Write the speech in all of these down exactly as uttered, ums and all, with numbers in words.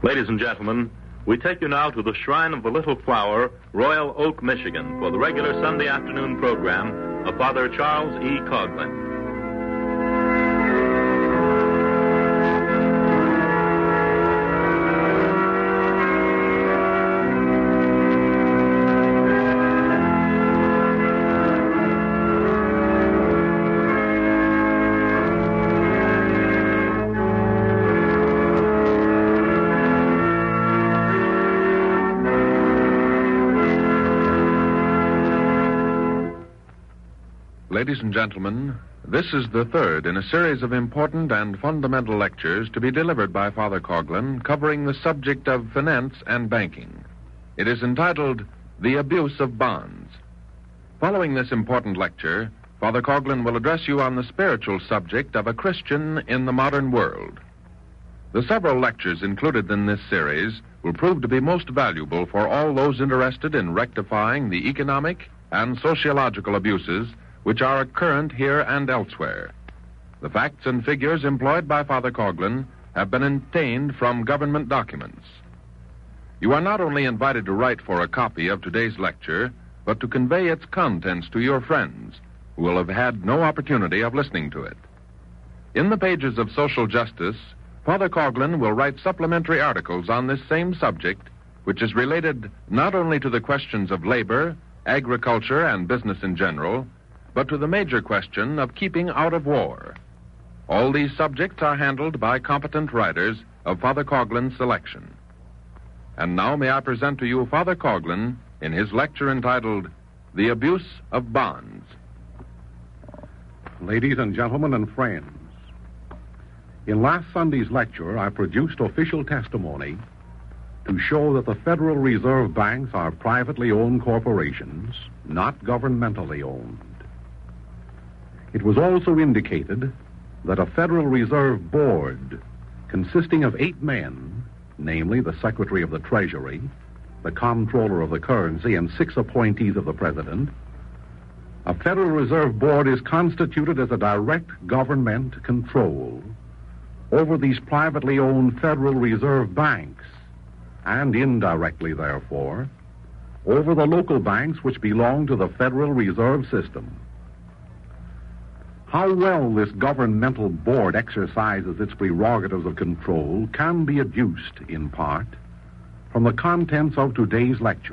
Ladies and gentlemen, we take you now to the Shrine of the Little Flower, Royal Oak, Michigan, for the regular Sunday afternoon program of Father Charles E. Coughlin. Ladies and gentlemen, this is the third in a series of important and fundamental lectures to be delivered by Father Coughlin covering the subject of finance and banking. It is entitled, The Abuse of Bonds. Following this important lecture, Father Coughlin will address you on the spiritual subject of a Christian in the modern world. The several lectures included in this series will prove to be most valuable for all those interested in rectifying the economic and sociological abuses which are current here and elsewhere. The facts and figures employed by Father Coughlin have been obtained from government documents. You are not only invited to write for a copy of today's lecture, but to convey its contents to your friends, who will have had no opportunity of listening to it. In the pages of Social Justice, Father Coughlin will write supplementary articles on this same subject, which is related not only to the questions of labor, agriculture, and business in general, but to the major question of keeping out of war. All these subjects are handled by competent writers of Father Coughlin's selection. And now may I present to you Father Coughlin in his lecture entitled, The Abuse of Bonds. Ladies and gentlemen and friends, in last Sunday's lecture, I produced official testimony to show that the Federal Reserve banks are privately owned corporations, not governmentally owned. It was also indicated that a Federal Reserve Board consisting of eight men, namely the Secretary of the Treasury, the Comptroller of the Currency, and six appointees of the President, a Federal Reserve Board is constituted as a direct government control over these privately owned Federal Reserve banks, and indirectly, therefore, over the local banks which belong to the Federal Reserve System. How well this governmental board exercises its prerogatives of control can be adduced, in part, from the contents of today's lecture.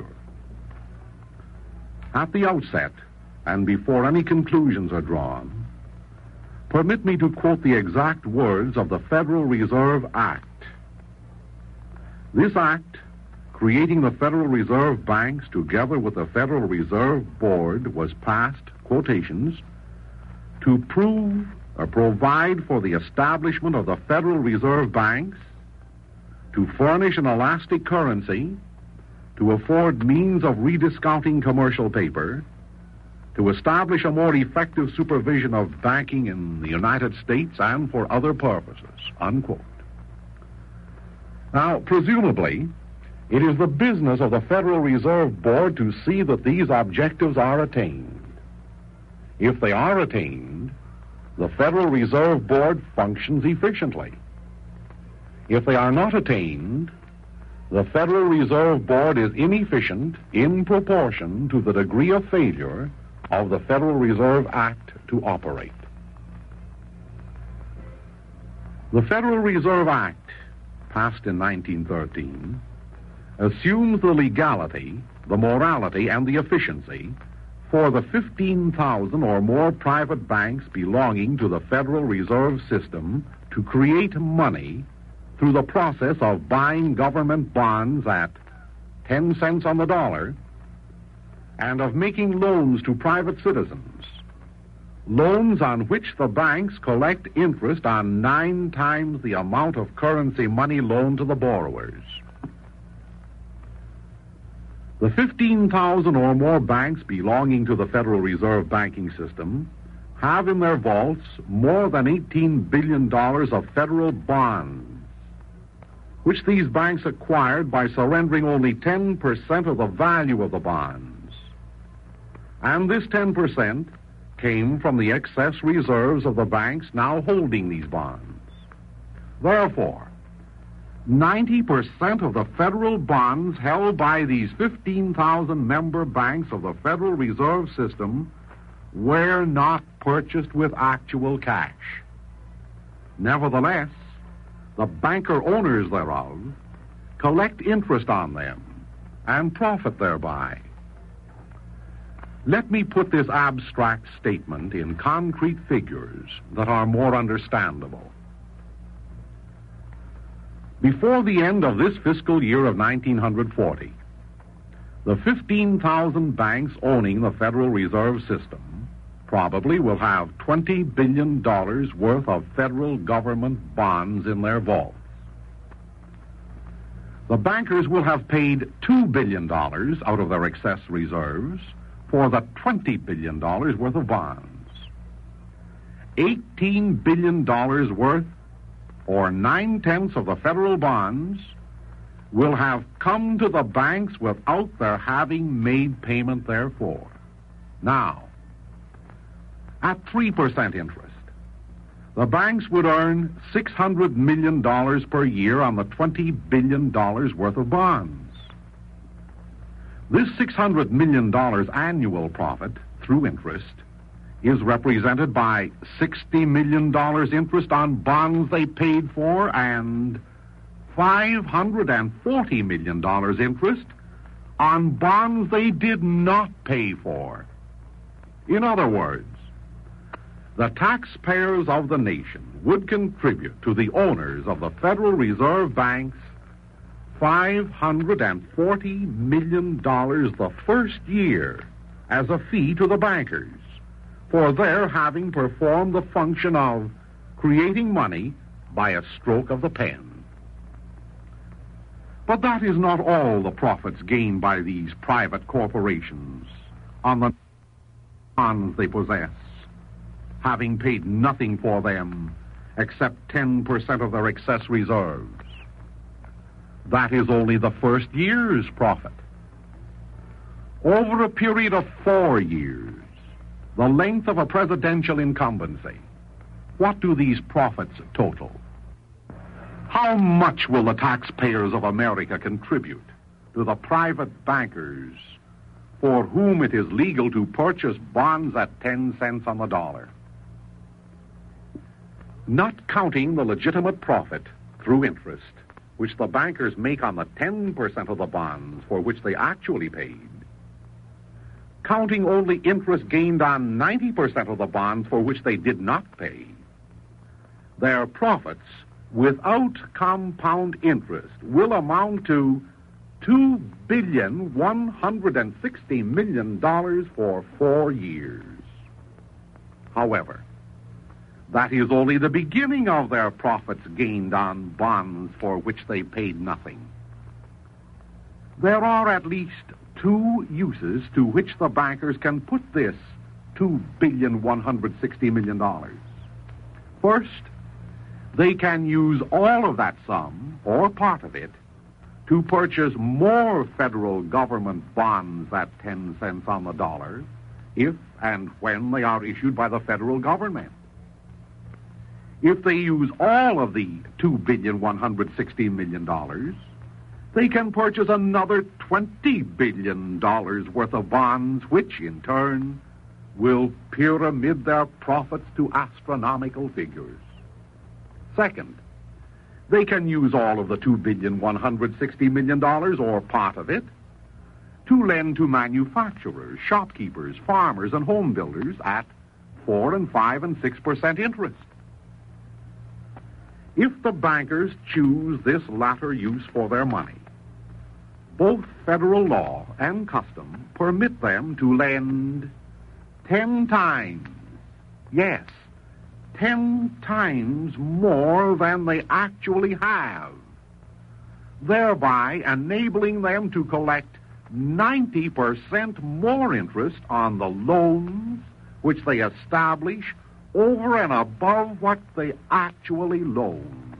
At the outset, and before any conclusions are drawn, permit me to quote the exact words of the Federal Reserve Act. This act, creating the Federal Reserve banks together with the Federal Reserve Board, was passed, quotations, to prove or provide for the establishment of the Federal Reserve banks, to furnish an elastic currency, to afford means of rediscounting commercial paper, to establish a more effective supervision of banking in the United States, and for other purposes, unquote. Now, presumably, it is the business of the Federal Reserve Board to see that these objectives are attained. If they are attained, the Federal Reserve Board functions efficiently. If they are not attained, the Federal Reserve Board is inefficient in proportion to the degree of failure of the Federal Reserve Act to operate. The Federal Reserve Act, passed in nineteen thirteen, assumes the legality, the morality, and the efficiency for the fifteen thousand or more private banks belonging to the Federal Reserve System to create money through the process of buying government bonds at ten cents on the dollar and of making loans to private citizens, loans on which the banks collect interest on nine times the amount of currency money loaned to the borrowers. The fifteen thousand or more banks belonging to the Federal Reserve banking system have in their vaults more than eighteen billion dollars of federal bonds, which these banks acquired by surrendering only ten percent of the value of the bonds. And this ten percent came from the excess reserves of the banks now holding these bonds. Therefore, ninety percent of the federal bonds held by these fifteen thousand member banks of the Federal Reserve System were not purchased with actual cash. Nevertheless, the banker owners thereof collect interest on them and profit thereby. Let me put this abstract statement in concrete figures that are more understandable. Before the end of this fiscal year of nineteen forty, the fifteen thousand banks owning the Federal Reserve System probably will have twenty billion dollars worth of federal government bonds in their vaults. The bankers will have paid two billion dollars out of their excess reserves for the twenty billion dollars worth of bonds. eighteen billion dollars worth, or nine-tenths of the federal bonds, will have come to the banks without their having made payment therefor. Now, at three percent interest, the banks would earn six hundred million dollars per year on the twenty billion dollars worth of bonds. This six hundred million dollars annual profit through interest is represented by sixty million dollars interest on bonds they paid for and five hundred forty million dollars interest on bonds they did not pay for. In other words, the taxpayers of the nation would contribute to the owners of the Federal Reserve Banks five hundred forty million dollars the first year as a fee to the bankers for their having performed the function of creating money by a stroke of the pen. But that is not all the profits gained by these private corporations on the bonds they possess, having paid nothing for them except ten percent of their excess reserves. That is only the first year's profit. Over a period of four years, the length of a presidential incumbency, what do these profits total? How much will the taxpayers of America contribute to the private bankers for whom it is legal to purchase bonds at ten cents on the dollar? Not counting the legitimate profit through interest, which the bankers make on the ten percent of the bonds for which they actually paid, counting only interest gained on ninety percent of the bonds for which they did not pay, their profits without compound interest will amount to two billion one hundred sixty million dollars for four years. However, that is only the beginning of their profits gained on bonds for which they paid nothing. There are at least two uses to which the bankers can put this two billion one hundred sixty million dollars. First, they can use all of that sum, or part of it, to purchase more federal government bonds at ten cents on the dollar, if and when they are issued by the federal government. If they use all of the two billion one hundred sixty million dollars, they can purchase another twenty billion dollars worth of bonds, which, in turn, will pyramid their profits to astronomical figures. Second, they can use all of the two billion one hundred sixty million dollars, or part of it, to lend to manufacturers, shopkeepers, farmers, and home builders at four and five and six percent interest. If the bankers choose this latter use for their money, both federal law and custom permit them to lend ten times, yes, ten times more than they actually have, thereby enabling them to collect ninety percent more interest on the loans which they establish over and above what they actually loan.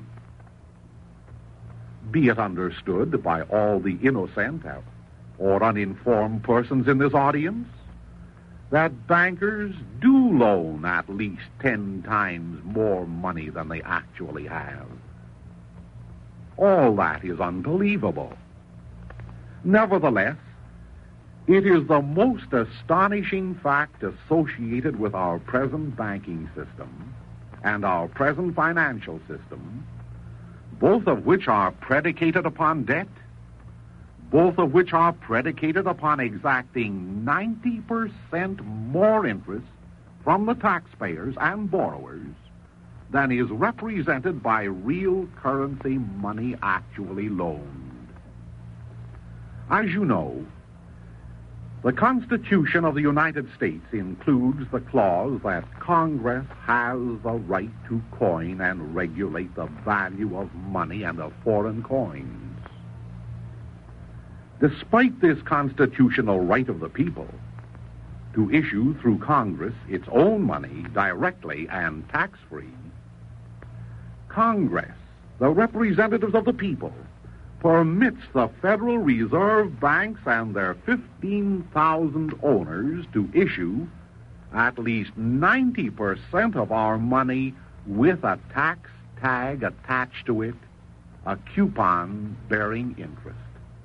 Be it understood by all the innocent or uninformed persons in this audience that bankers do loan at least ten times more money than they actually have. All that is unbelievable. Nevertheless, it is the most astonishing fact associated with our present banking system and our present financial system, both of which are predicated upon debt, both of which are predicated upon exacting ninety percent more interest from the taxpayers and borrowers than is represented by real currency money actually loaned. As you know, the Constitution of the United States includes the clause that Congress has the right to coin and regulate the value of money and of foreign coins. Despite this constitutional right of the people to issue through Congress its own money directly and tax-free, Congress, the representatives of the people, permits the Federal Reserve banks and their fifteen thousand owners to issue at least ninety percent of our money with a tax tag attached to it, a coupon bearing interest.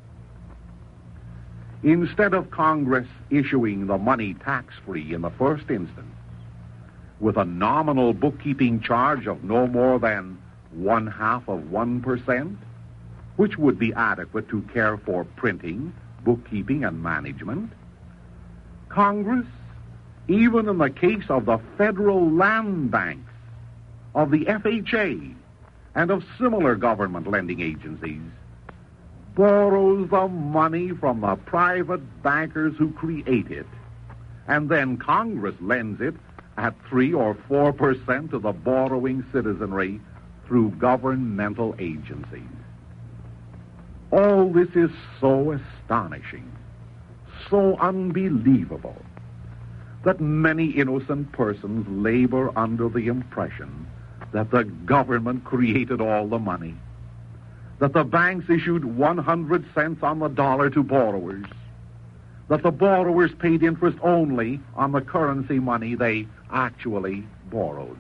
Instead of Congress issuing the money tax-free in the first instance, with a nominal bookkeeping charge of no more than one half of one percent, which would be adequate to care for printing, bookkeeping, and management, Congress, even in the case of the federal land banks, of the F H A, and of similar government lending agencies, borrows the money from the private bankers who create it, and then Congress lends it at three or four percent to the borrowing citizenry through governmental agencies. All this is so astonishing, so unbelievable, that many innocent persons labor under the impression that the government created all the money, that the banks issued one hundred cents on the dollar to borrowers, that the borrowers paid interest only on the currency money they actually borrowed.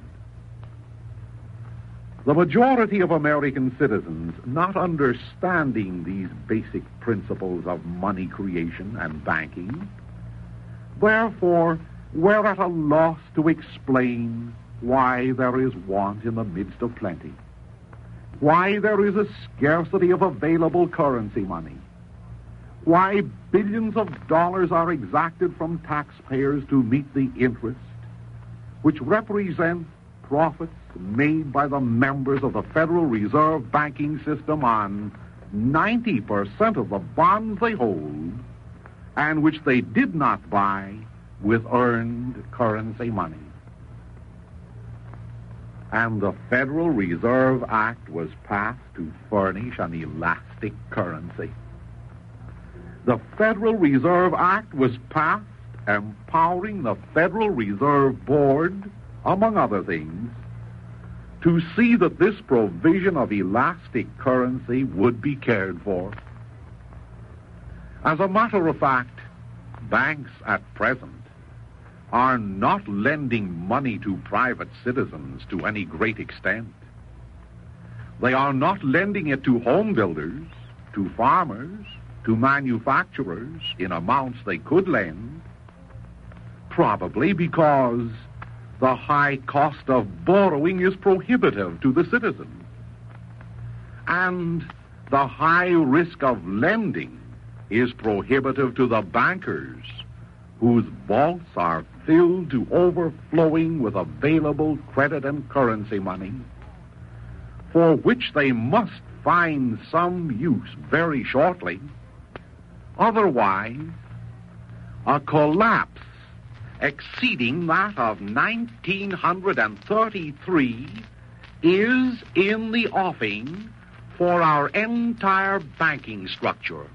The majority of American citizens, not understanding these basic principles of money creation and banking, therefore were at a loss to explain why there is want in the midst of plenty, why there is a scarcity of available currency money, why billions of dollars are exacted from taxpayers to meet the interest, which represent profits made by the members of the Federal Reserve banking system on ninety percent of the bonds they hold, and which they did not buy with earned currency money. And the Federal Reserve Act was passed to furnish an elastic currency. The Federal Reserve Act was passed empowering the Federal Reserve Board, among other things, to see that this provision of elastic currency would be cared for. As a matter of fact, banks at present are not lending money to private citizens to any great extent. They are not lending it to home builders, to farmers, to manufacturers in amounts they could lend, probably because the high cost of borrowing is prohibitive to the citizen, and the high risk of lending is prohibitive to the bankers, whose vaults are filled to overflowing with available credit and currency money, for which they must find some use very shortly. Otherwise, a collapse exceeding that of nineteen thirty-three is in the offing for our entire banking structure.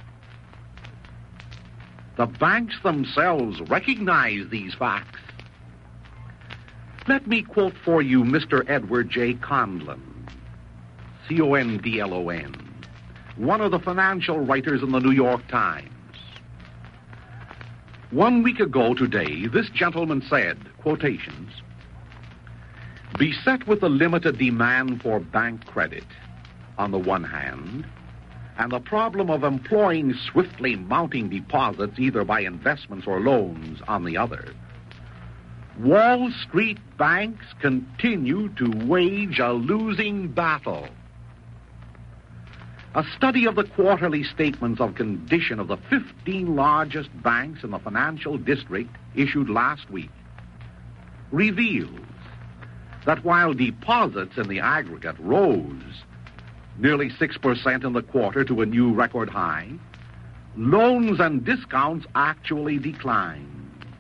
The banks themselves recognize these facts. Let me quote for you Mister Edward J. Condlon, C O N D L O N, one of the financial writers in the New York Times. One week ago today, this gentleman said, quotations, "Beset with the limited demand for bank credit, on the one hand, and the problem of employing swiftly mounting deposits either by investments or loans on the other, Wall Street banks continue to wage a losing battle. A study of the quarterly statements of condition of the fifteen largest banks in the financial district issued last week reveals that while deposits in the aggregate rose nearly six percent in the quarter to a new record high, loans and discounts actually declined.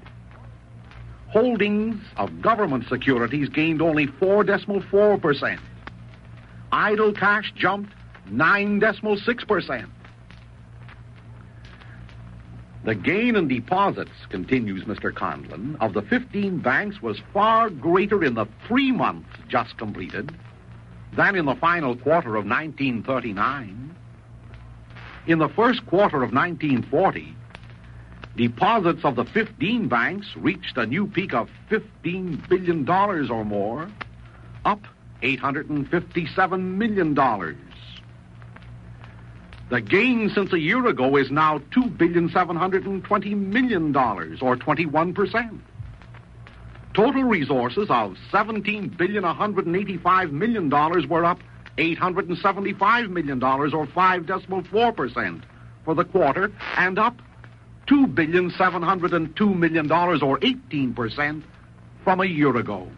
Holdings of government securities gained only four point four percent. Idle cash jumped nine point six percent. The gain in deposits, continues Mister Conlon, of the fifteen banks was far greater in the three months just completed than in the final quarter of nineteen thirty-nine. In the first quarter of nineteen forty, deposits of the fifteen banks reached a new peak of fifteen billion dollars or more, up eight hundred fifty-seven million dollars. The gain since a year ago is now two billion seven hundred twenty million dollars, or twenty-one percent. Total resources of seventeen billion one hundred eighty-five million dollars were up eight hundred seventy-five million dollars, or five point four percent for the quarter, and up two billion seven hundred two million dollars, or eighteen percent from a year ago.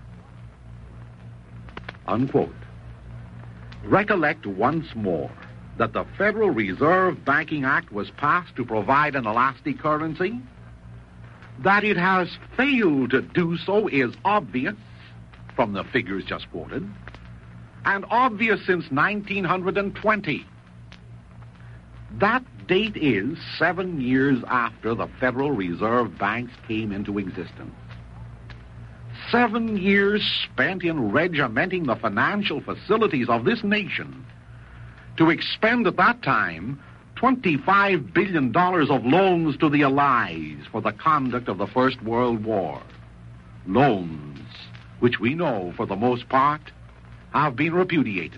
Unquote. Recollect once more that the Federal Reserve Banking Act was passed to provide an elastic currency. That it has failed to do so is obvious from the figures just quoted, and obvious since nineteen twenty. That date is seven years after the Federal Reserve banks came into existence. Seven years spent in regimenting the financial facilities of this nation to expend at that time twenty-five billion dollars of loans to the Allies for the conduct of the First World War. Loans which we know, for the most part, have been repudiated.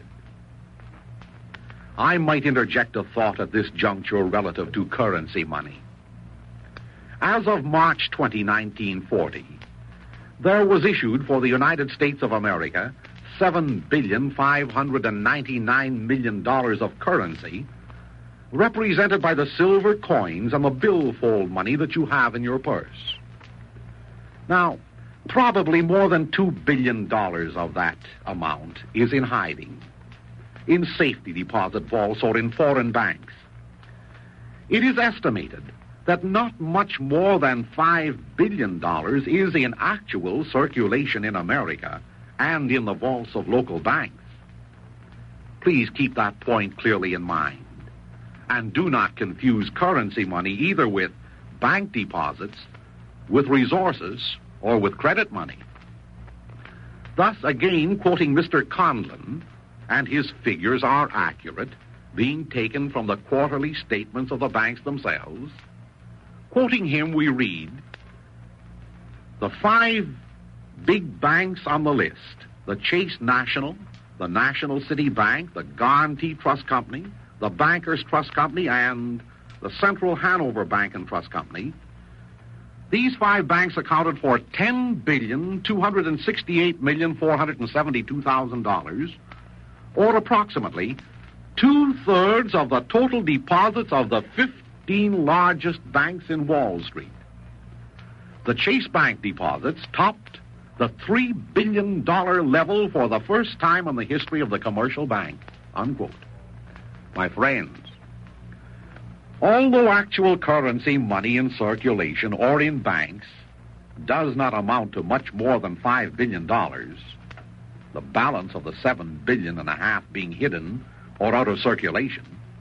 I might interject a thought at this juncture relative to currency money. As of March twentieth, nineteen forty, there was issued for the United States of America seven billion five hundred ninety-nine million dollars of currency, represented by the silver coins and the billfold money that you have in your purse. Now, probably more than two billion dollars of that amount is in hiding, in safety deposit vaults or in foreign banks. It is estimated that not much more than five billion dollars is in actual circulation in America and in the vaults of local banks. Please keep that point clearly in mind, and do not confuse currency money either with bank deposits, with resources, or with credit money. Thus, again, quoting Mister Conlon, and his figures are accurate, being taken from the quarterly statements of the banks themselves. Quoting him, we read, the five big banks on the list, the Chase National, the National City Bank, the Guarantee Trust Company, the Bankers Trust Company, and the Central Hanover Bank and Trust Company, these five banks accounted for ten billion two hundred sixty-eight million four hundred seventy-two thousand dollars, or approximately two-thirds of the total deposits of the fifteen largest banks in Wall Street. The Chase Bank deposits topped the three billion dollars level for the first time in the history of the commercial bank, unquote. My friends, although actual currency money in circulation or in banks does not amount to much more than five billion dollars, the balance of the seven billion and a half being hidden or out of circulation,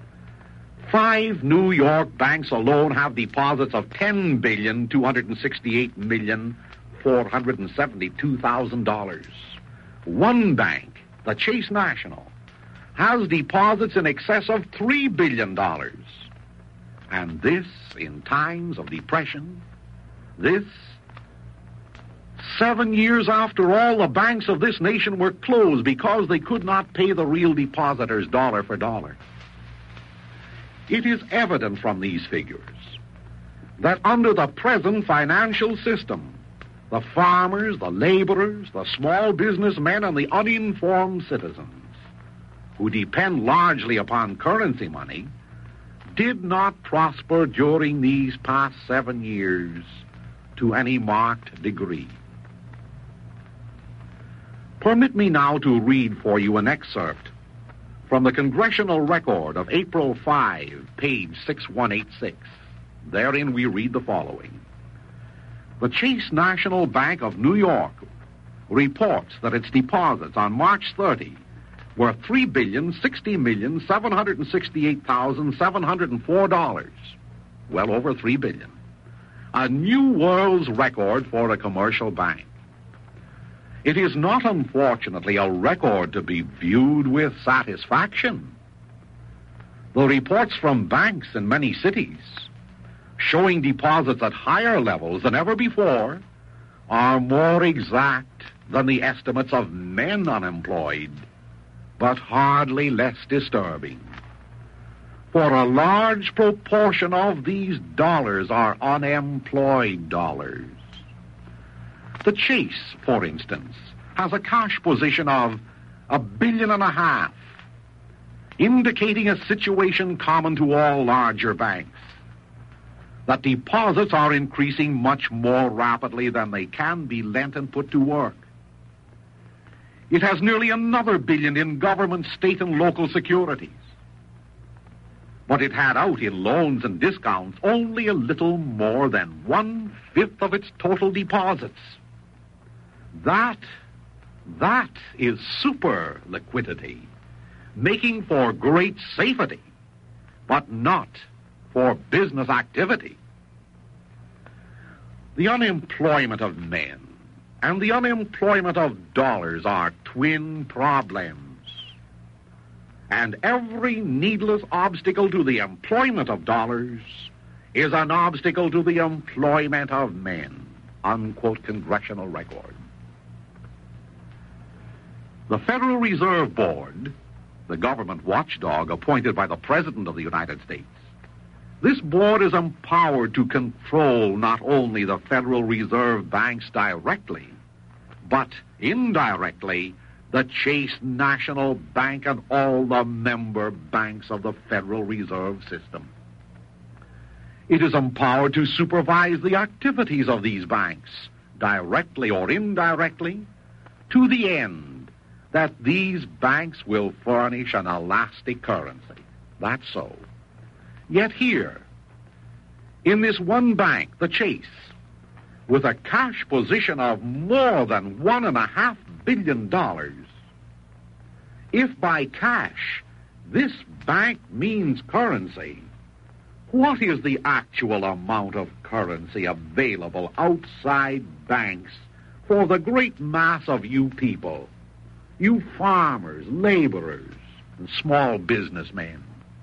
five New York banks alone have deposits of ten billion two hundred sixty-eight million four hundred seventy-two thousand dollars. One bank, the Chase National, has deposits in excess of three billion dollars. And this in times of depression, this Seven years after all, the banks of this nation were closed because they could not pay the real depositors dollar for dollar. It is evident from these figures that under the present financial system, the farmers, the laborers, the small businessmen, and the uninformed citizens, who depend largely upon currency money, did not prosper during these past seven years to any marked degree. Permit me now to read for you an excerpt from the Congressional Record of April fifth, page six one eight six. Therein we read the following. The Chase National Bank of New York reports that its deposits on March thirtieth were three billion sixty million seven hundred sixty-eight thousand seven hundred four dollars, well over three billion dollars, a new world's record for a commercial bank. It is not, unfortunately, a record to be viewed with satisfaction. The reports from banks in many cities showing deposits at higher levels than ever before are more exact than the estimates of men unemployed, but hardly less disturbing. For a large proportion of these dollars are unemployed dollars. The Chase, for instance, has a cash position of a billion and a half, indicating a situation common to all larger banks, that deposits are increasing much more rapidly than they can be lent and put to work. It has nearly another billion in government, state, and local securities. But it had out in loans and discounts only a little more than one-fifth of its total deposits. That, that is super liquidity, making for great safety, but not for business activity. The unemployment of men and the unemployment of dollars are twin problems. And every needless obstacle to the employment of dollars is an obstacle to the employment of men. Unquote Congressional Record. The Federal Reserve Board, the government watchdog appointed by the President of the United States, this board is empowered to control not only the Federal Reserve banks directly, but indirectly the Chase National Bank and all the member banks of the Federal Reserve System. It is empowered to supervise the activities of these banks, directly or indirectly, to the end that these banks will furnish an elastic currency. That's so. Yet here, in this one bank, the Chase, with a cash position of more than one and a half billion dollars, if by cash this bank means currency, what is the actual amount of currency available outside banks for the great mass of you people, you farmers, laborers, and small businessmen?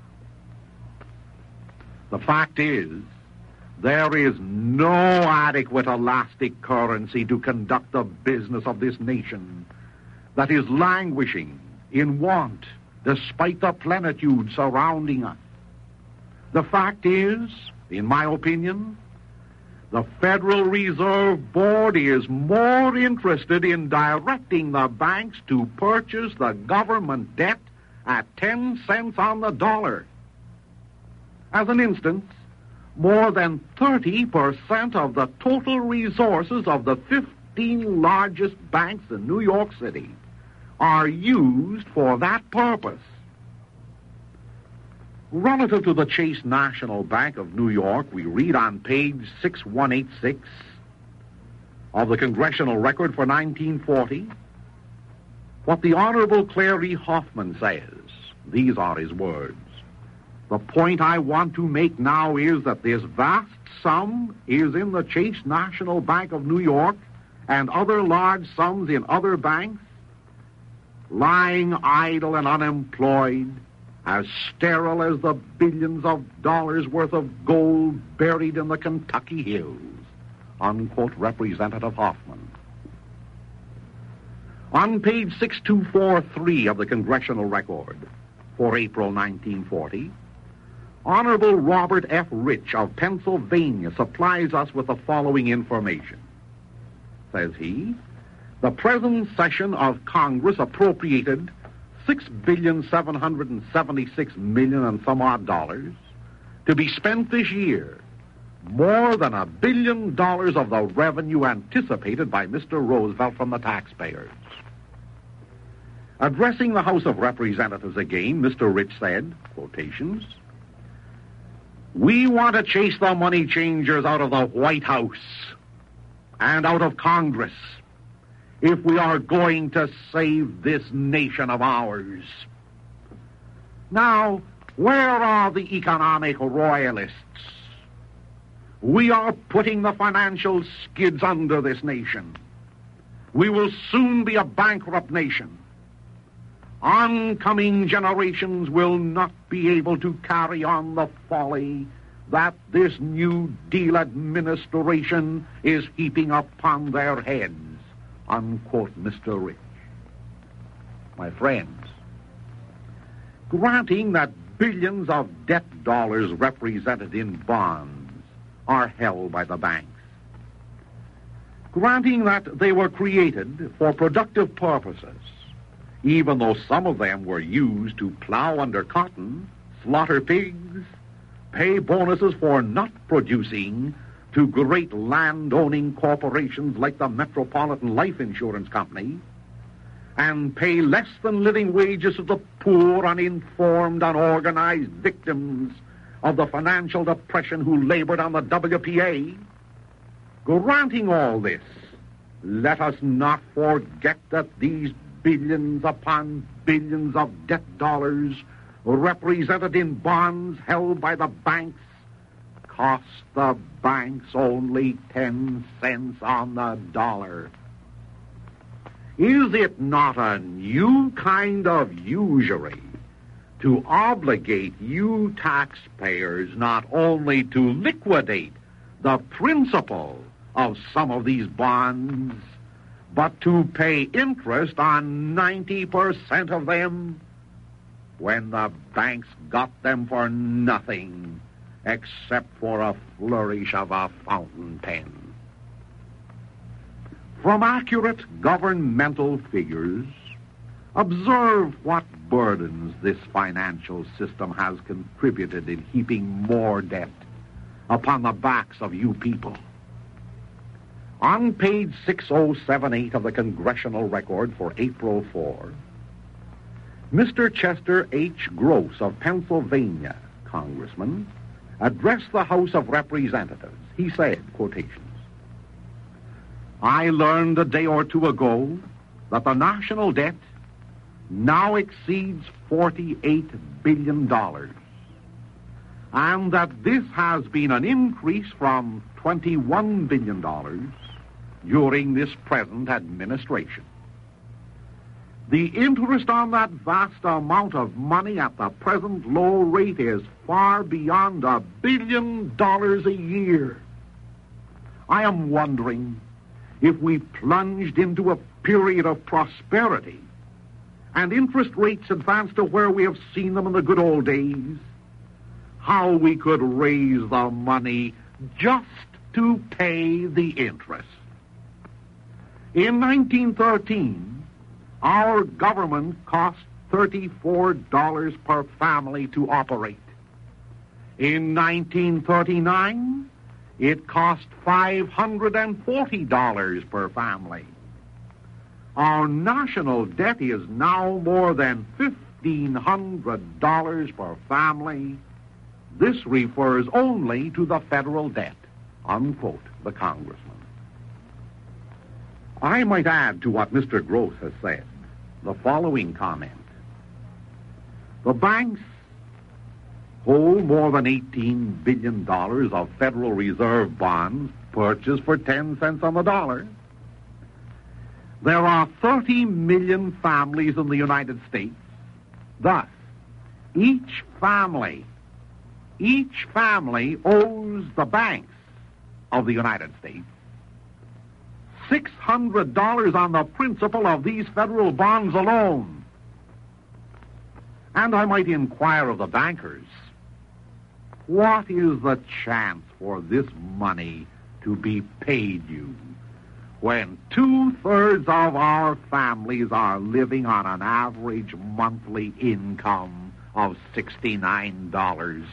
The fact is, there is no adequate elastic currency to conduct the business of this nation that is languishing in want despite the plenitude surrounding us. The fact is, in my opinion, the Federal Reserve Board is more interested in directing the banks to purchase the government debt at ten cents on the dollar. As an instance, more than thirty percent of the total resources of the fifteen largest banks in New York City are used for that purpose. Relative to the Chase National Bank of New York, we read on page six one eight six of the Congressional Record for nineteen forty what the Honorable Clary Hoffman says. These are his words. The point I want to make now is that this vast sum is in the Chase National Bank of New York and other large sums in other banks, lying idle and unemployed, as sterile as the billions of dollars worth of gold buried in the Kentucky hills. Unquote Representative Hoffman. On page six two four three of the Congressional Record for April nineteen forty, Honorable Robert F. Rich of Pennsylvania supplies us with the following information. Says he, the present session of Congress appropriated six billion seven hundred seventy-six million and some odd dollars to be spent this year, more than a billion dollars of the revenue anticipated by Mister Roosevelt from the taxpayers. Addressing the House of Representatives again, Mister Rich said, quotations, "We want to chase the money changers out of the White House and out of Congress if we are going to save this nation of ours. Now, where are the economic royalists? We are putting the financial skids under this nation. We will soon be a bankrupt nation. Oncoming generations will not be able to carry on the folly that this New Deal administration is heaping upon their heads," unquote, Mister Rich. My friends, granting that billions of debt dollars represented in bonds are held by the banks, granting that they were created for productive purposes, even though some of them were used to plow under cotton, slaughter pigs, pay bonuses for nut producing to great land-owning corporations like the Metropolitan Life Insurance Company, and pay less than living wages to the poor, uninformed, unorganized victims of the financial depression who labored on the W P A. Granting all this, let us not forget that these billions upon billions of debt dollars represented in bonds held by the banks cost the banks only ten cents on the dollar. Is it not a new kind of usury to obligate you taxpayers not only to liquidate the principal of some of these bonds, but to pay interest on ninety percent of them when the banks got them for nothing except for a flourish of a fountain pen? From accurate governmental figures, observe what burdens this financial system has contributed in heaping more debt upon the backs of you people. On page six oh seven eight of the Congressional Record for April fourth, Mister Chester H. Gross of Pennsylvania, Congressman, addressed the House of Representatives. He said, quotations, "I learned a day or two ago that the national debt now exceeds forty-eight billion dollars, and that this has been an increase from twenty-one billion dollars during this present administration. The interest on that vast amount of money at the present low rate is far beyond a billion dollars a year. I am wondering if we plunged into a period of prosperity and interest rates advanced to where we have seen them in the good old days, how we could raise the money just to pay the interest. In nineteen thirteen, our government cost thirty-four dollars per family to operate. In nineteen thirty-nine, it cost five hundred forty dollars per family. Our national debt is now more than fifteen hundred dollars per family. This refers only to the federal debt," unquote, the congressman. I might add to what Mister Gross has said the following comment. The banks hold more than eighteen billion dollars of Federal Reserve bonds purchased for ten cents on the dollar. There are thirty million families in the United States. Thus, each family, each family owes the banks of the United States six hundred dollars on the principal of these federal bonds alone. And I might inquire of the bankers, what is the chance for this money to be paid you when two-thirds of our families are living on an average monthly income of sixty-nine dollars?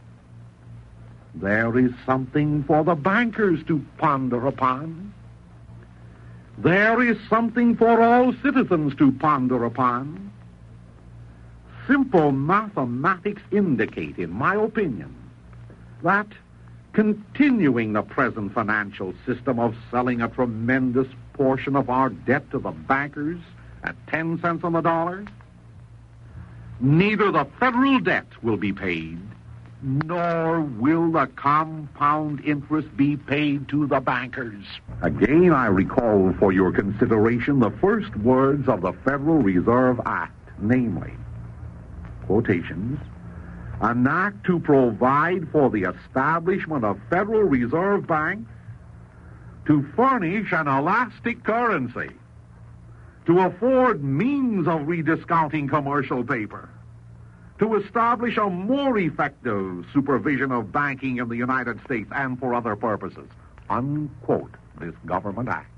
There is something for the bankers to ponder upon. There is something for all citizens to ponder upon. Simple mathematics indicate, in my opinion, that continuing the present financial system of selling a tremendous portion of our debt to the bankers at ten cents on the dollar, neither the federal debt will be paid, nor will the compound interest be paid to the bankers. Again, I recall for your consideration the first words of the Federal Reserve Act, namely, quotations, an act to provide for the establishment of Federal Reserve banks to furnish an elastic currency, to afford means of rediscounting commercial paper, to establish a more effective supervision of banking in the United States and for other purposes. Unquote this government act.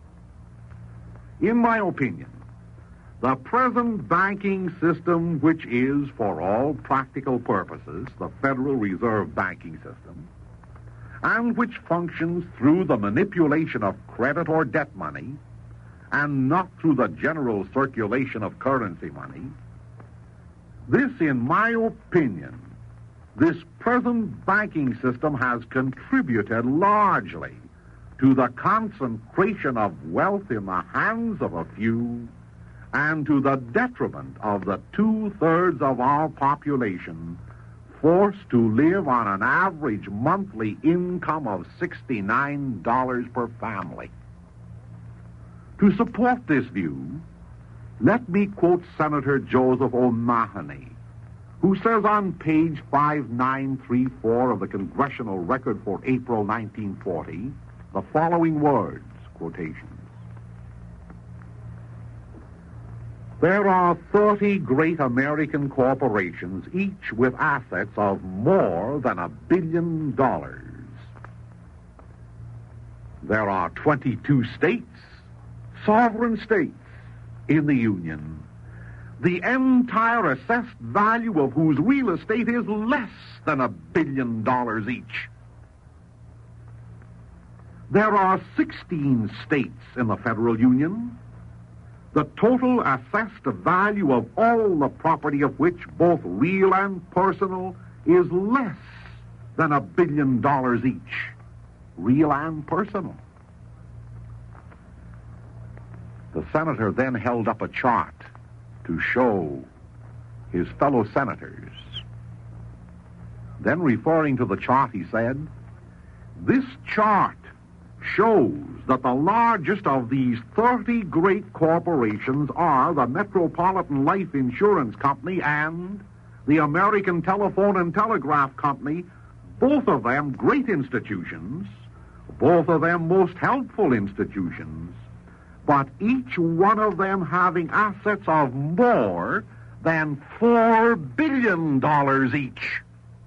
In my opinion, the present banking system, which is, for all practical purposes, the Federal Reserve banking system, and which functions through the manipulation of credit or debt money, and not through the general circulation of currency money, this, in my opinion, this present banking system has contributed largely to the concentration of wealth in the hands of a few and to the detriment of the two-thirds of our population forced to live on an average monthly income of sixty-nine dollars per family. To support this view, let me quote Senator Joseph O'Mahony, who says on page five nine three four of the Congressional Record for April nineteen forty, the following words, quotations. There are thirty great American corporations, each with assets of more than a billion dollars. There are twenty-two states, sovereign states, in the Union, the entire assessed value of whose real estate is less than a billion dollars each. There are sixteen states in the Federal Union, the total assessed value of all the property of which, both real and personal, is less than a billion dollars each. Real and personal. The senator then held up a chart to show his fellow senators. Then, referring to the chart, he said, "This chart shows that the largest of these thirty great corporations are the Metropolitan Life Insurance Company and the American Telephone and Telegraph Company, both of them great institutions, both of them most helpful institutions, but each one of them having assets of more than four billion dollars each.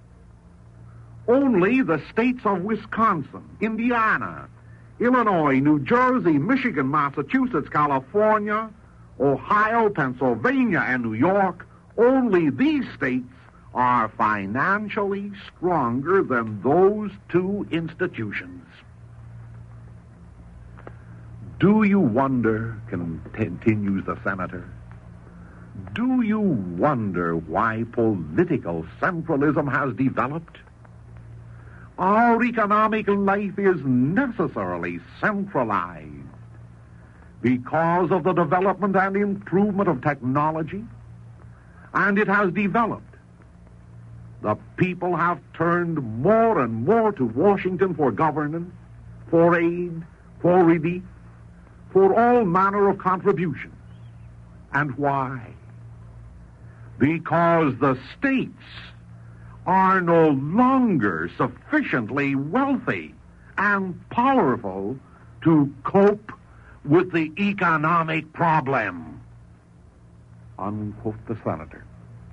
Only the states of Wisconsin, Indiana, Illinois, New Jersey, Michigan, Massachusetts, California, Ohio, Pennsylvania, and New York, only these states are financially stronger than those two institutions." Do you wonder, continues the senator, do you wonder why political centralism has developed? Our economic life is necessarily centralized because of the development and improvement of technology, and it has developed. The people have turned more and more to Washington for governance, for aid, for relief, for all manner of contributions. And why? Because the states are no longer sufficiently wealthy and powerful to cope with the economic problem, unquote the senator.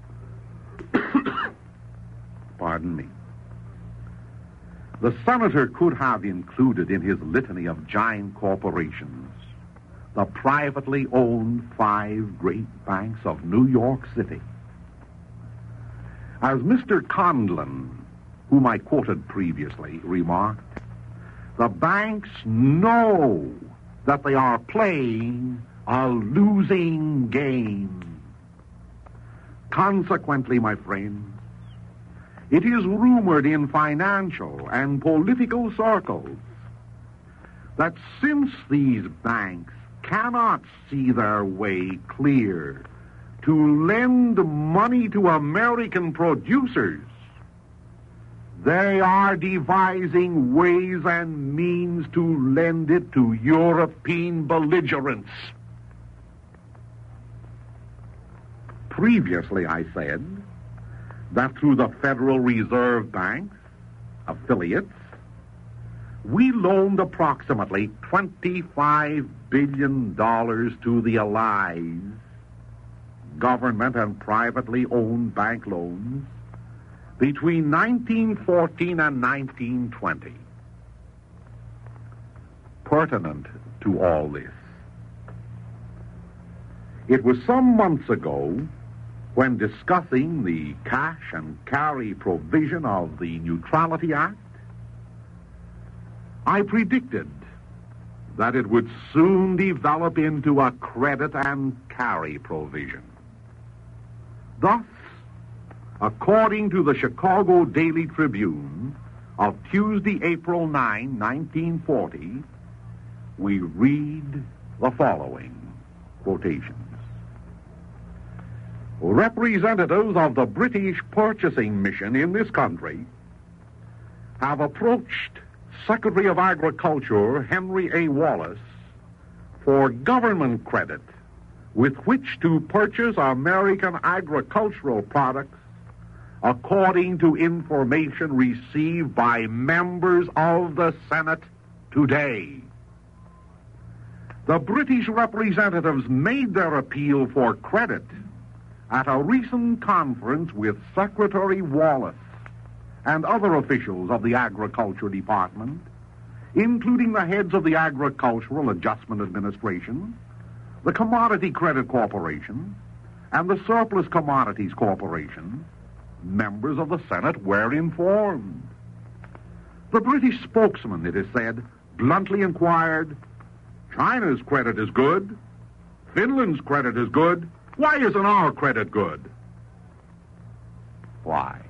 Pardon me. The senator could have included in his litany of giant corporations the privately owned five great banks of New York City. As Mister Conlon, whom I quoted previously, remarked, the banks know that they are playing a losing game. Consequently, my friends, it is rumored in financial and political circles that since these banks cannot see their way clear to lend money to American producers, they are devising ways and means to lend it to European belligerents. Previously, I said that through the Federal Reserve Bank's affiliates, we loaned approximately twenty-five billion dollars to the Allies, government and privately owned bank loans, between nineteen fourteen and nineteen twenty. Pertinent to all this, it was some months ago when discussing the cash and carry provision of the Neutrality Act, I predicted that it would soon develop into a credit and carry provision. Thus, according to the Chicago Daily Tribune of Tuesday, April ninth, nineteen forty, we read the following quotations. Representatives of the British purchasing mission in this country have approached Secretary of Agriculture Henry A. Wallace for government credit with which to purchase American agricultural products according to information received by members of the Senate today. The British representatives made their appeal for credit at a recent conference with Secretary Wallace and other officials of the Agriculture Department, including the heads of the Agricultural Adjustment Administration, the Commodity Credit Corporation, and the Surplus Commodities Corporation. Members of the Senate were informed. The British spokesman, it is said, bluntly inquired, China's credit is good. Finland's credit is good. Why isn't our credit good? Why?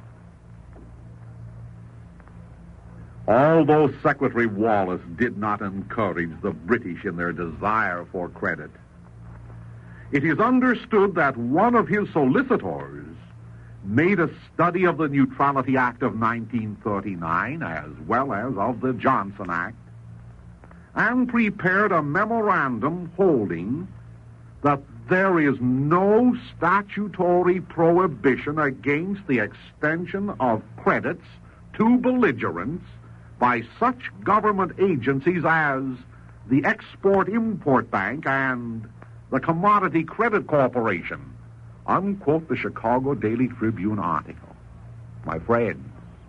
Although Secretary Wallace did not encourage the British in their desire for credit, it is understood that one of his solicitors made a study of the Neutrality Act of nineteen thirty-nine as well as of the Johnson Act and prepared a memorandum holding that there is no statutory prohibition against the extension of credits to belligerents by such government agencies as the Export-Import Bank and the Commodity Credit Corporation, unquote the Chicago Daily Tribune article. My friends,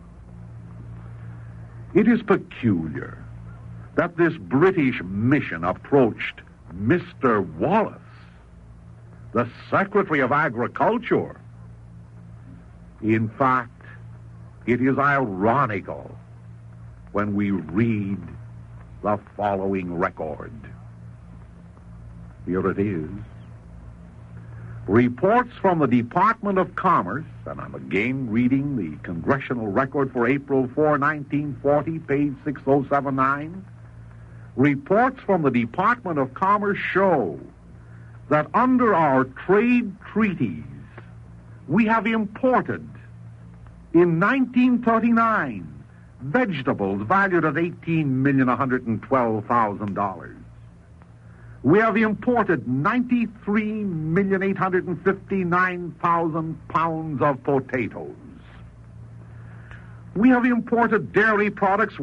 it is peculiar that this British mission approached Mister Wallace, the Secretary of Agriculture. In fact, it is ironical when we read the following record. Here it is. Reports from the Department of Commerce, and I'm again reading the Congressional Record for April fourth, nineteen forty, page six oh seven nine. Reports from the Department of Commerce show that under our trade treaties, we have imported in nineteen thirty-nine vegetables valued at eighteen million one hundred twelve thousand dollars. We have imported ninety-three million eight hundred fifty-nine thousand pounds of potatoes. We have imported dairy products worth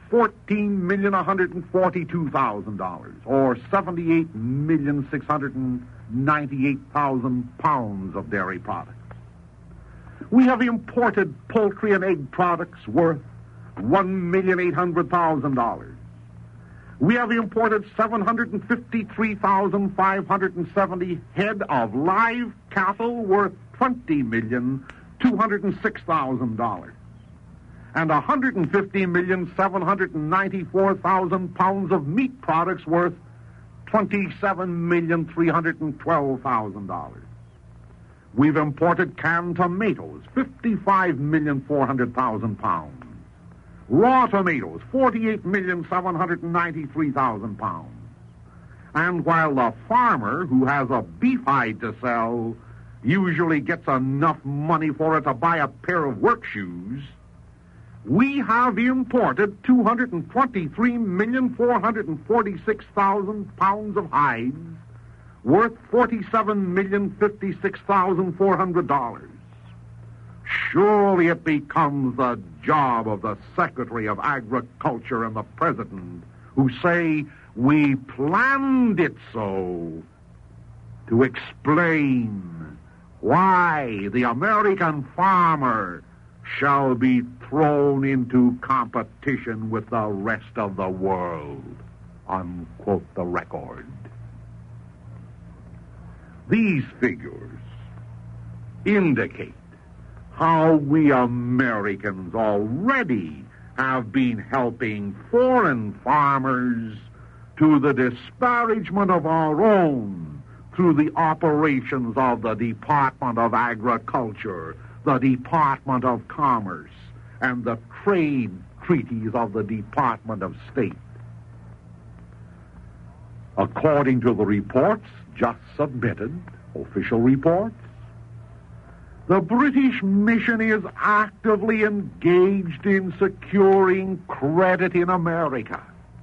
fourteen million one hundred forty-two thousand dollars, or seventy-eight million six hundred ninety-eight thousand pounds of dairy products. We have imported poultry and egg products worth one million eight hundred thousand dollars. We have imported seven hundred fifty-three thousand five hundred seventy head of live cattle worth twenty million two hundred six thousand dollars. And one hundred fifty million seven hundred ninety-four thousand pounds of meat products worth twenty-seven million three hundred twelve thousand dollars. We've imported canned tomatoes, fifty-five million four hundred thousand pounds. Raw tomatoes, forty-eight million seven hundred ninety-three thousand pounds. And while the farmer who has a beef hide to sell usually gets enough money for it to buy a pair of work shoes, we have imported two hundred twenty-three million four hundred forty-six thousand pounds of hides worth forty-seven million fifty-six thousand four hundred dollars. Surely it becomes the job of the Secretary of Agriculture and the President, who say we planned it so, to explain why the American farmer shall be thrown into competition with the rest of the world, unquote the record. These figures indicate how we Americans already have been helping foreign farmers to the disparagement of our own through the operations of the Department of Agriculture, the Department of Commerce, and the trade treaties of the Department of State. According to the reports just submitted, official reports, the British mission is actively engaged in securing credit in America.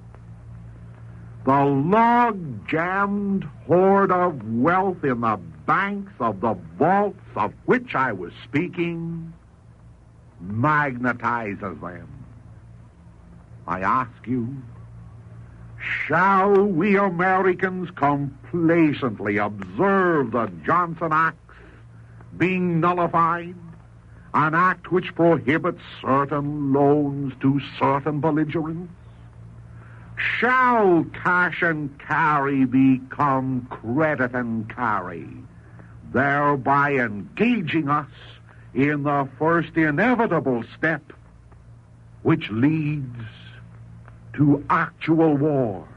The log-jammed hoard of wealth in the banks of the vaults of which I was speaking magnetizes them. I ask you, shall we Americans complacently observe the Johnson Acts being nullified, an act which prohibits certain loans to certain belligerents? Shall cash and carry become credit and carry, thereby engaging us in the first inevitable step which leads to actual war?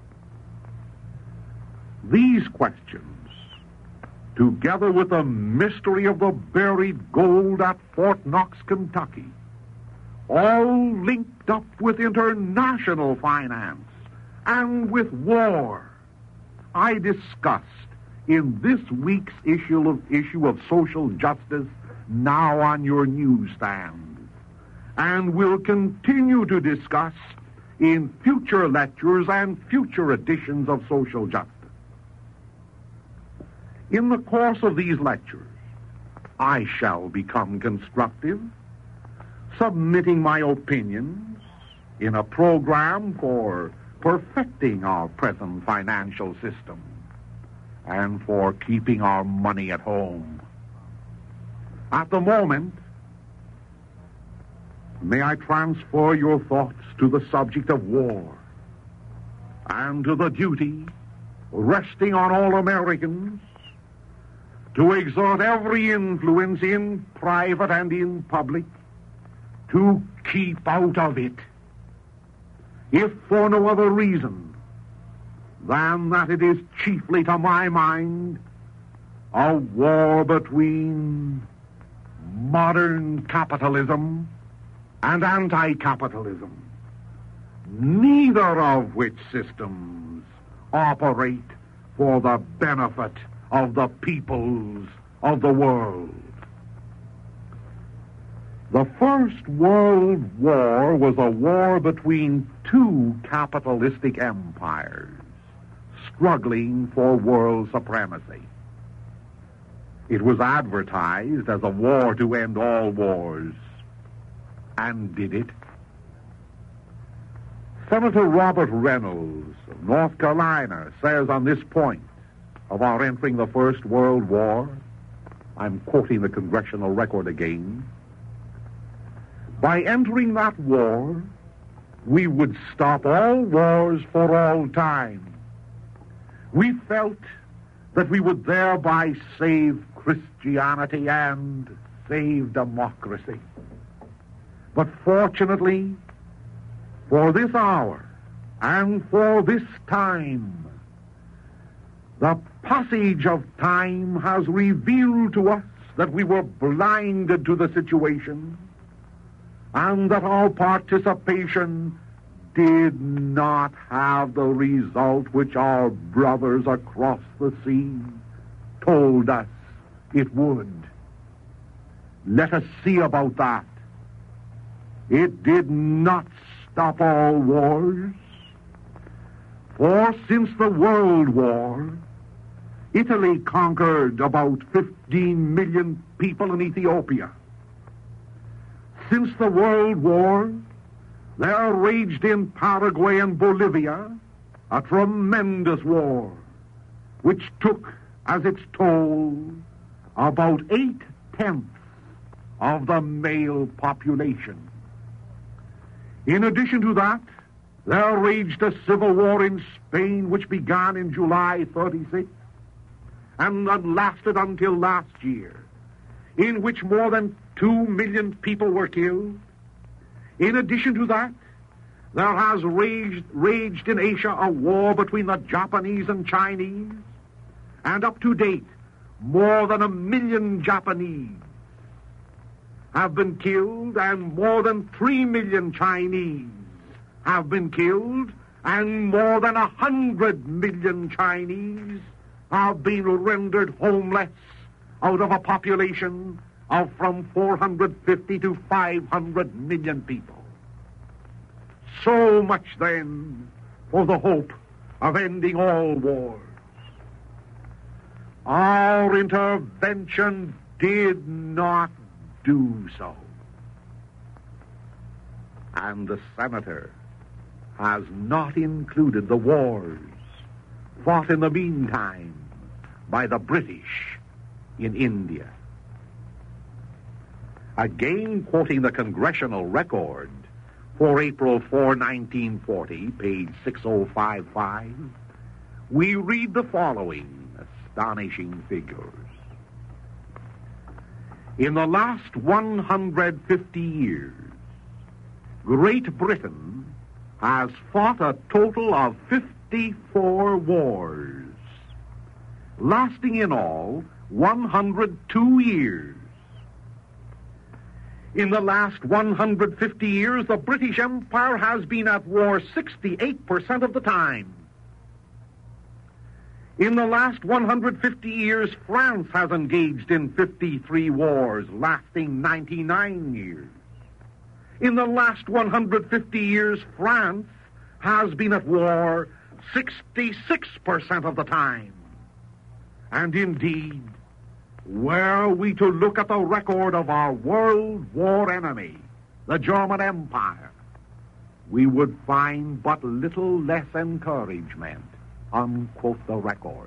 These questions, together with the mystery of the buried gold at Fort Knox, Kentucky, all linked up with international finance and with war, I discussed in this week's issue of, issue of Social Justice, now on your newsstands, and will continue to discuss in future lectures and future editions of Social Justice. In the course of these lectures, I shall become constructive, submitting my opinions in a program for perfecting our present financial system and for keeping our money at home. At the moment, may I transfer your thoughts to the subject of war and to the duty resting on all Americans to exert every influence in private and in public to keep out of it, if for no other reason than that it is chiefly, to my mind, a war between modern capitalism and anti-capitalism, neither of which systems operate for the benefit of the peoples of the world. The First World War was a war between two capitalistic empires struggling for world supremacy. It was advertised as a war to end all wars. And did it? Senator Robert Reynolds of North Carolina says on this point of our entering the First World War, I'm quoting the congressional record again, by entering that war, we would stop all wars for all time. We felt that we would thereby save Christianity and save democracy. But fortunately, for this hour and for this time, the passage of time has revealed to us that we were blinded to the situation and that our participation did not have the result which our brothers across the sea told us it would. Let us see about that. It did not stop all wars, for since the World War, Italy conquered about fifteen million people in Ethiopia. Since the World War, there raged in Paraguay and Bolivia a tremendous war, which took as its toll about eight-tenths of the male population. In addition to that, there raged a civil war in Spain which began in July thirty-six and lasted until last year, in which more than two million people were killed. In addition to that, there has raged, raged in Asia a war between the Japanese and Chinese, and up to date, more than a million Japanese have been killed, and more than three million Chinese have been killed, and more than a hundred million Chinese have been rendered homeless out of a population of from four hundred fifty to five hundred million people. So much, then, for the hope of ending all wars. Our intervention did not do so. And the Senator has not included the wars fought in the meantime by the British in India. Again, quoting the congressional record for April fourth, nineteen forty, page six oh five five, we read the following astonishing figures. In the last one hundred fifty years, Great Britain has fought a total of fifty-four wars, lasting in all one hundred two years. In the last one hundred fifty years, the British Empire has been at war sixty-eight percent of the time. In the last one hundred fifty years, France has engaged in fifty-three wars, lasting ninety-nine years. In the last one hundred fifty years, France has been at war sixty-six percent of the time. And indeed, were we to look at the record of our World War enemy, the German Empire, we would find but little less encouragement, unquote the record.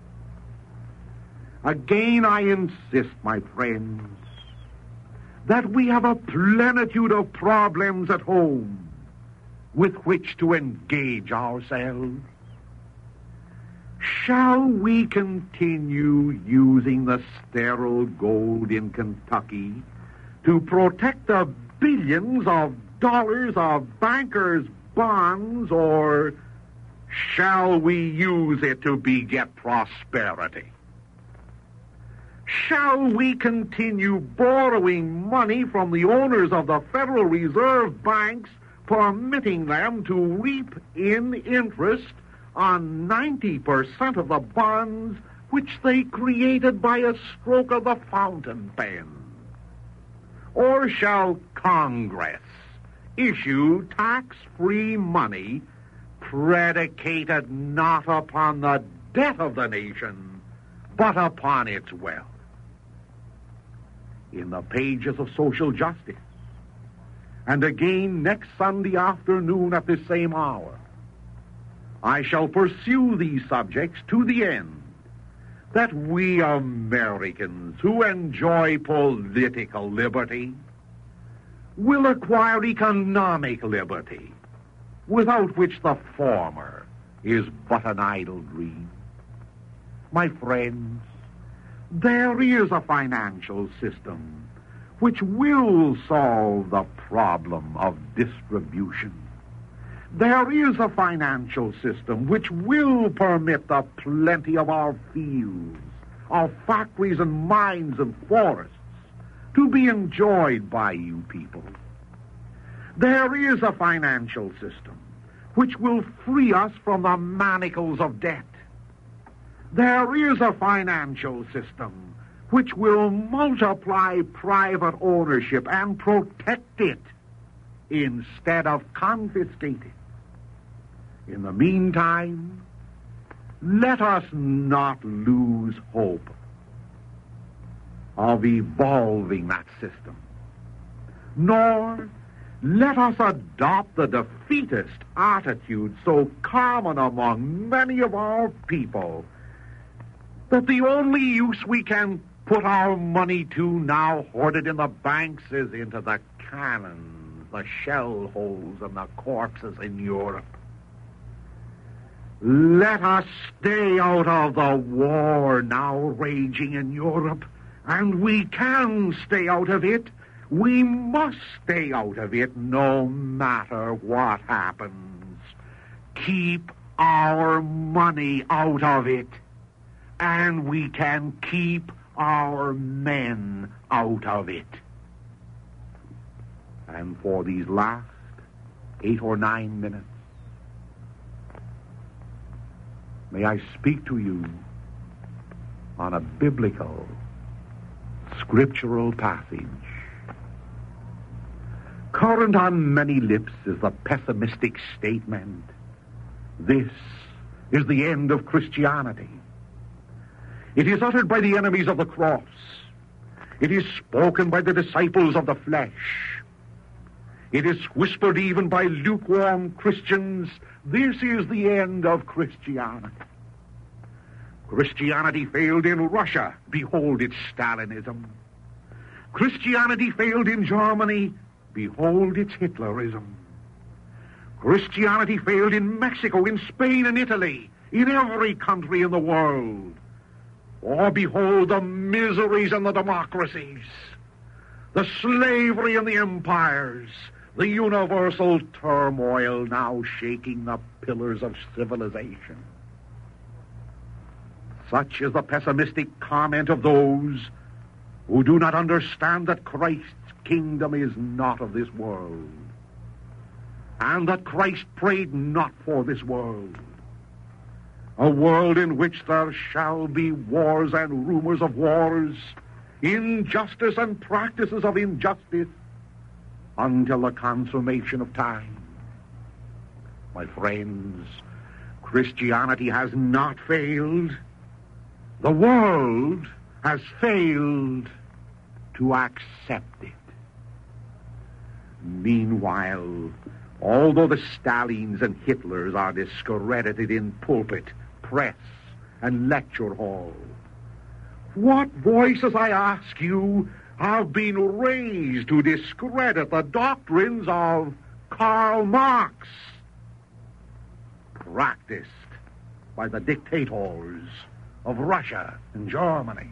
Again, I insist, my friends, that we have a plenitude of problems at home with which to engage ourselves. Shall we continue using the sterile gold in Kentucky to protect the billions of dollars of bankers' bonds, or shall we use it to beget prosperity? Shall we continue borrowing money from the owners of the Federal Reserve banks, permitting them to reap in interest on ninety percent of the bonds which they created by a stroke of the fountain pen? Or shall Congress issue tax-free money predicated not upon the debt of the nation, but upon its wealth? In the pages of social justice, and again next Sunday afternoon at the same hour. I shall pursue these subjects to the end that we Americans who enjoy political liberty will acquire economic liberty, without which the former is but an idle dream. My friends, there is a financial system which will solve the problem of distribution. There is a financial system which will permit the plenty of our fields, our factories and mines and forests to be enjoyed by you people. There is a financial system which will free us from the manacles of debt. There is a financial system which will multiply private ownership and protect it instead of confiscate it. In the meantime, let us not lose hope of evolving that system, nor let us adopt the defeatist attitude so common among many of our people that the only use we can put our money to now hoarded in the banks is into the cannons, the shell holes, and the corpses in Europe. Let us stay out of the war now raging in Europe, and we can stay out of it. We must stay out of it no matter what happens. Keep our money out of it, and we can keep our men out of it. And for these last eight or nine minutes, may I speak to you on a biblical, scriptural passage. Current on many lips is the pessimistic statement, "This is the end of Christianity." It is uttered by the enemies of the cross. It is spoken by the disciples of the flesh. It is whispered even by lukewarm Christians. This is the end of Christianity. Christianity failed in Russia. Behold its Stalinism. Christianity failed in Germany. Behold its Hitlerism. Christianity failed in Mexico, in Spain, and Italy, in every country in the world. Or behold the miseries in the democracies, the slavery in the empires, the universal turmoil now shaking the pillars of civilization. Such is the pessimistic comment of those who do not understand that Christ's kingdom is not of this world, and that Christ prayed not for this world, a world in which there shall be wars and rumors of wars, injustice and practices of injustice, until the consummation of time. My friends, Christianity has not failed. The world has failed to accept it. Meanwhile, although the Stalins and Hitlers are discredited in pulpit, press, and lecture hall, what voices, I ask you, have been raised to discredit the doctrines of Karl Marx, practiced by the dictators of Russia and Germany?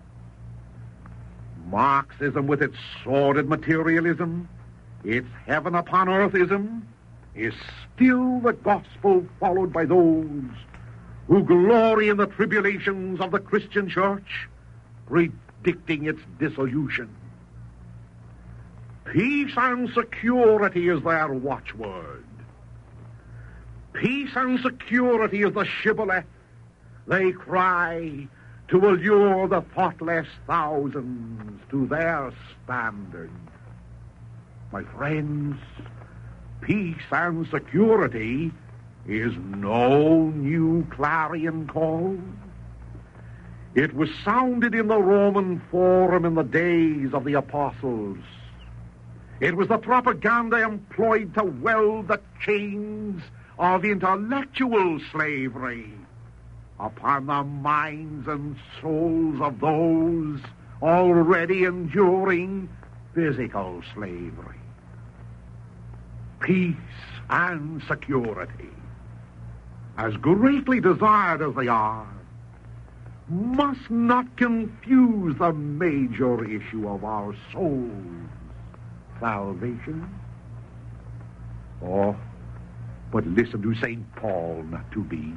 Marxism, with its sordid materialism, its heaven-upon-earthism, is still the gospel followed by those who glory in the tribulations of the Christian church, predicting its dissolution. Peace and security is their watchword. Peace and security is the shibboleth they cry to allure the thoughtless thousands to their standard. My friends, peace and security is no new clarion call. It was sounded in the Roman Forum in the days of the apostles. It was the propaganda employed to weld the chains of intellectual slavery upon the minds and souls of those already enduring physical slavery. Peace and security, as greatly desired as they are, must not confuse the major issue of our soul's salvation. Oh, but listen to Saint Paul, not to be.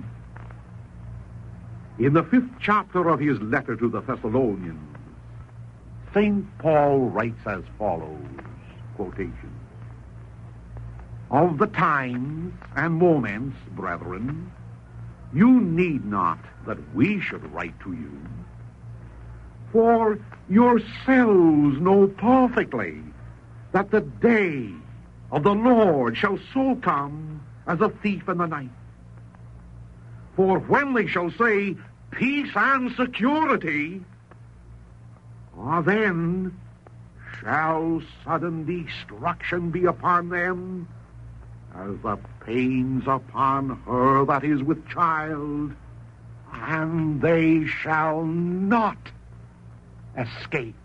In the fifth chapter of his letter to the Thessalonians, Saint Paul writes as follows, quotation, "Of the times and moments, brethren, you need not that we should write to you, for yourselves know perfectly that the day of the Lord shall so come as a thief in the night. For when they shall say, peace and security, ah, then shall sudden destruction be upon them, as the pains upon her that is with child, and they shall not escape.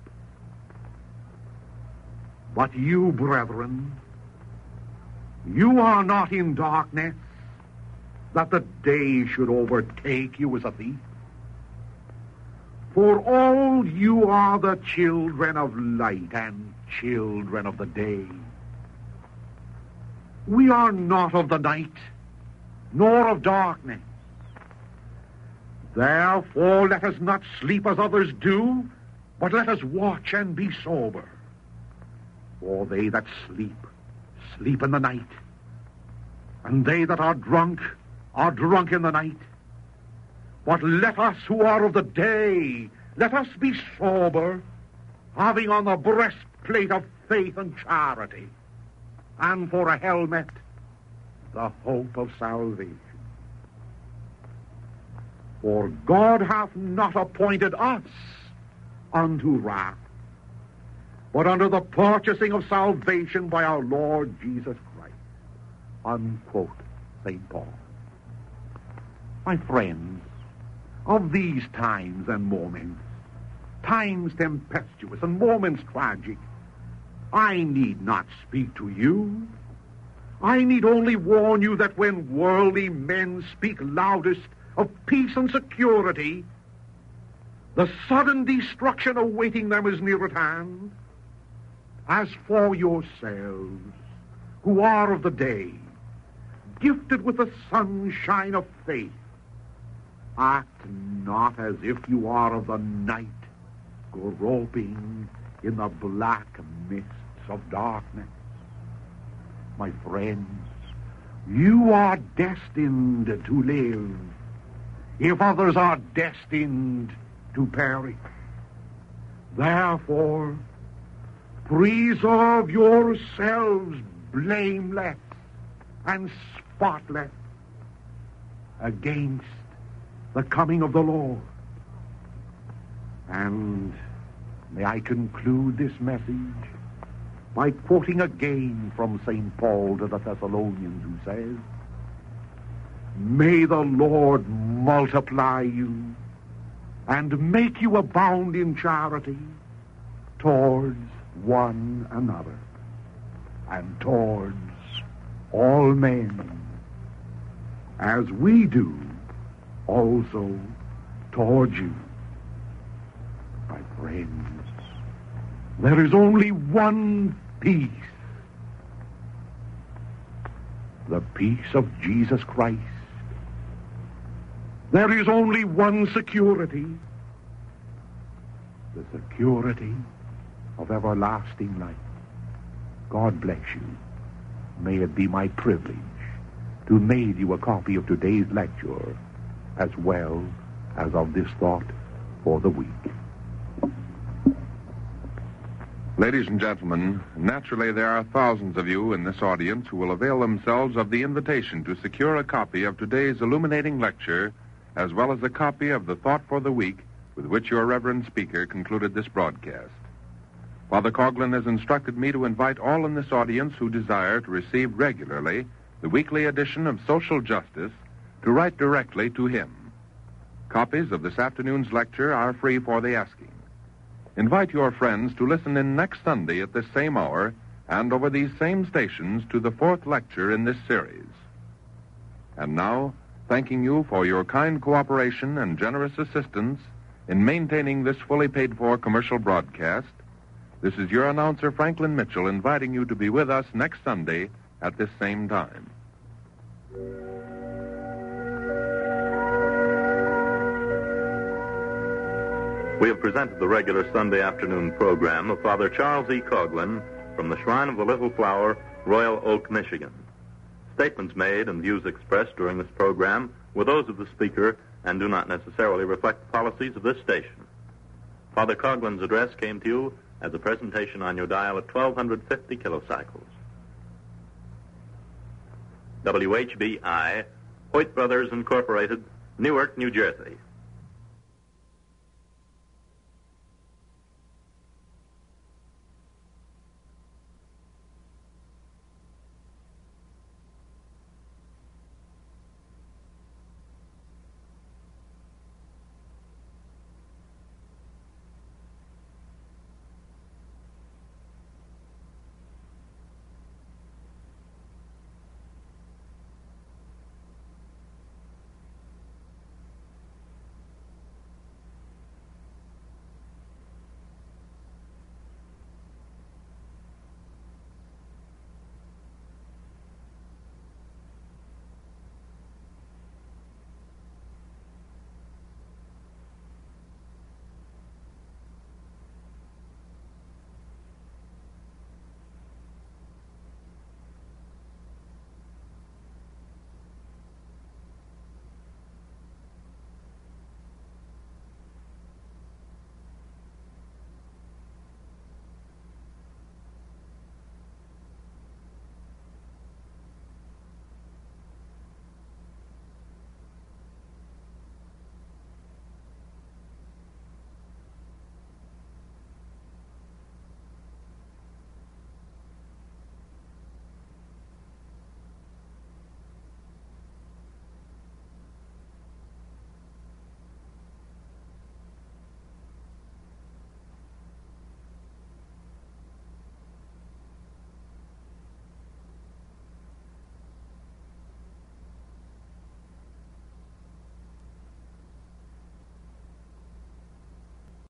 But you, brethren, you are not in darkness, that the day should overtake you as a thief. For all you are the children of light and children of the day. We are not of the night, nor of darkness. Therefore let us not sleep as others do, but let us watch and be sober. For they that sleep, sleep in the night, and they that are drunk, are drunk in the night. But let us who are of the day, let us be sober, having on the breastplate of faith and charity, and for a helmet, the hope of salvation. For God hath not appointed us unto wrath, but unto the purchasing of salvation by our Lord Jesus Christ. Unquote, Saint Paul. My friends, of these times and moments, times tempestuous and moments tragic, I need not speak to you. I need only warn you that when worldly men speak loudest of peace and security, the sudden destruction awaiting them is near at hand. As for yourselves, who are of the day, gifted with the sunshine of faith, act not as if you are of the night, groping in the black mists of darkness. My friends, you are destined to live, if others are destined to perish. Therefore, preserve yourselves blameless and spotless against the coming of the Lord. And may I conclude this message by quoting again from Saint Paul to the Thessalonians, who says, "May the Lord multiply you and make you abound in charity towards one another and towards all men, as we do also towards you." My friends, there is only one peace, the peace of Jesus Christ. There is only one security, the security of everlasting life. God bless you. May it be my privilege to mail you a copy of today's lecture, as well as of this thought for the week. Ladies and gentlemen, naturally there are thousands of you in this audience who will avail themselves of the invitation to secure a copy of today's illuminating lecture, as well as a copy of the Thought for the Week with which your reverend speaker concluded this broadcast. Father Coughlin has instructed me to invite all in this audience who desire to receive regularly the weekly edition of Social Justice to write directly to him. Copies of this afternoon's lecture are free for the asking. Invite your friends to listen in next Sunday at this same hour and over these same stations to the fourth lecture in this series. And now, thanking you for your kind cooperation and generous assistance in maintaining this fully paid-for commercial broadcast, this is your announcer, Franklin Mitchell, inviting you to be with us next Sunday at this same time. We have presented the regular Sunday afternoon program of Father Charles E. Coughlin from the Shrine of the Little Flower, Royal Oak, Michigan. Statements made and views expressed during this program were those of the speaker and do not necessarily reflect the policies of this station. Father Coughlin's address came to you as a presentation on your dial at twelve fifty kilocycles. W H B I, Hoyt Brothers Incorporated, Newark, New Jersey.